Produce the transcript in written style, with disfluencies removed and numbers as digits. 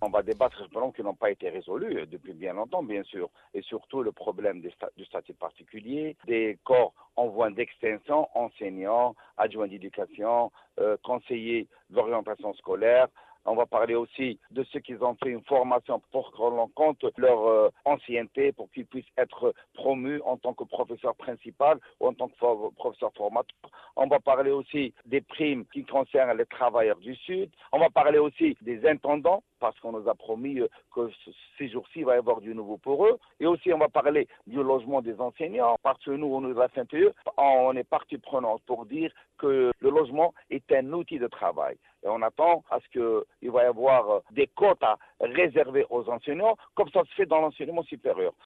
On va débattre sur des problèmes qui n'ont pas été résolus depuis bien longtemps, bien sûr. Et surtout le problème du statut particulier, des corps en voie d'extinction, enseignants, adjoints d'éducation, conseillers d'orientation scolaire. On va parler aussi de ceux qui ont fait une formation pour qu'on rende compte leur ancienneté, pour qu'ils puissent être promus en tant que professeur principal ou en tant que professeur formateur. On va parler aussi des primes qui concernent les travailleurs du Sud. On va parler aussi des intendants, parce qu'on nous a promis que ces jours-ci, il va y avoir du nouveau pour eux. Et aussi, on va parler du logement des enseignants, parce que nous, on nous a fait on est partie prenante pour dire que le logement est un outil de travail. Et on attend à ce qu'il va y avoir des quotas réservés aux enseignants, comme ça se fait dans l'enseignement supérieur.